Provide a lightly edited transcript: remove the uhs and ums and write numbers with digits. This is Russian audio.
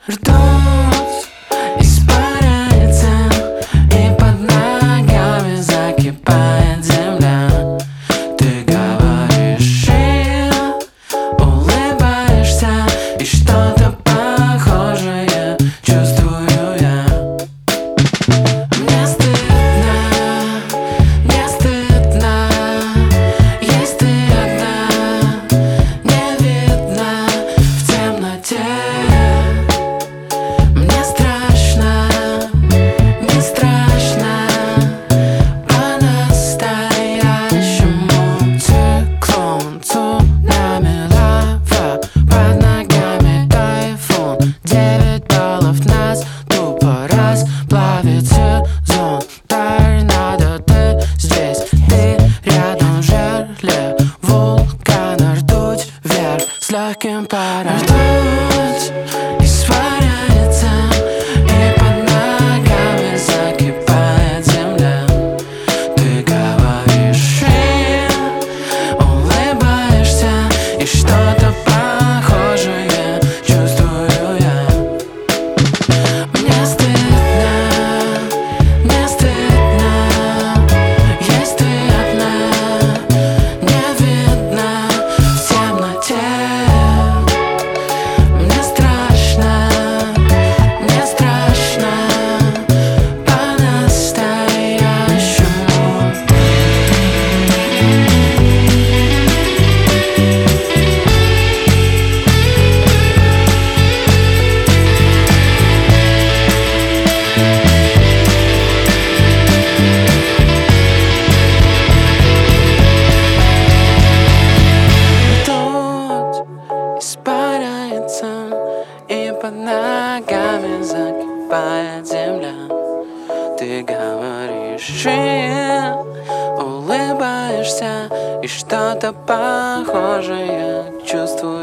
Ртуть испаряется, и под ногами закипает земля. Ты говоришь и улыбаешься, и что-то похожее чувствую я. Мне стыдно, не стыдно, есть ты одна, не видно в темноте. Мне страшно, не страшно, по-настоящему. Циклон, цунами, лава, под ногами тайфун. 9 баллов нас тупо расплавит сезон. Торнадо, ты здесь, ты рядом, в жерле вулкана. Ртуть вверх с легким паром. Ртуть испаряется, и под ногами закипает земля. Ты говоришь и улыбаешься, и что-то похожее чувствую я. Мне стыдно, не стыдно, есть ты одна, не видно в темноте. Мне страшно, не страшно, по-настоящему. Ртуть испаряется, и под ногами закипает земля. Ты говоришь и улыбаешься, и что-то похожее чувствую